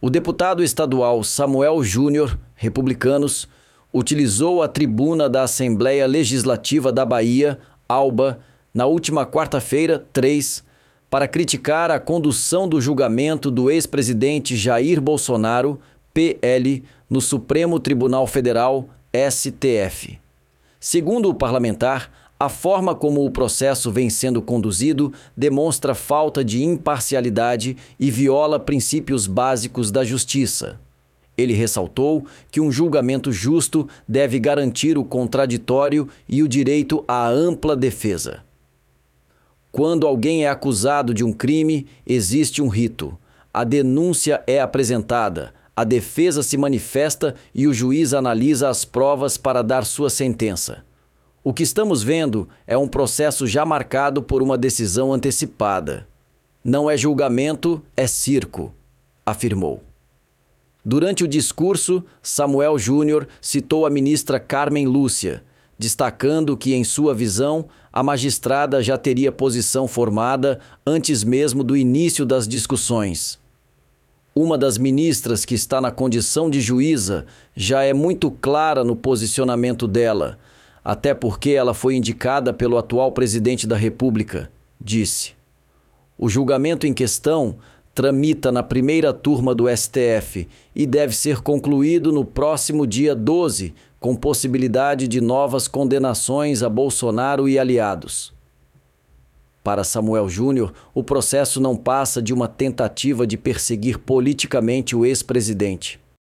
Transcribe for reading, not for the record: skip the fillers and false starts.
O deputado estadual Samuel Júnior, republicanos, utilizou a tribuna da Assembleia Legislativa da Bahia, ALBA, na última quarta-feira, 3, para criticar a condução do julgamento do ex-presidente Jair Bolsonaro, PL, no Supremo Tribunal Federal, STF. Segundo o parlamentar, a forma como o processo vem sendo conduzido demonstra falta de imparcialidade e viola princípios básicos da justiça. Ele ressaltou que um julgamento justo deve garantir o contraditório e o direito à ampla defesa. Quando alguém é acusado de um crime, existe um rito. A denúncia é apresentada, a defesa se manifesta e o juiz analisa as provas para dar sua sentença. O que estamos vendo é um processo já marcado por uma decisão antecipada. Não é julgamento, é circo, afirmou. Durante o discurso, Samuel Júnior citou a ministra Carmen Lúcia, destacando que, em sua visão, a magistrada já teria posição formada antes mesmo do início das discussões. Uma das ministras que está na condição de juíza já é muito clara no posicionamento dela, até porque ela foi indicada pelo atual presidente da República, disse. O julgamento em questão tramita na primeira turma do STF e deve ser concluído no próximo dia 12, com possibilidade de novas condenações a Bolsonaro e aliados. Para Samuel Júnior, o processo não passa de uma tentativa de perseguir politicamente o ex-presidente.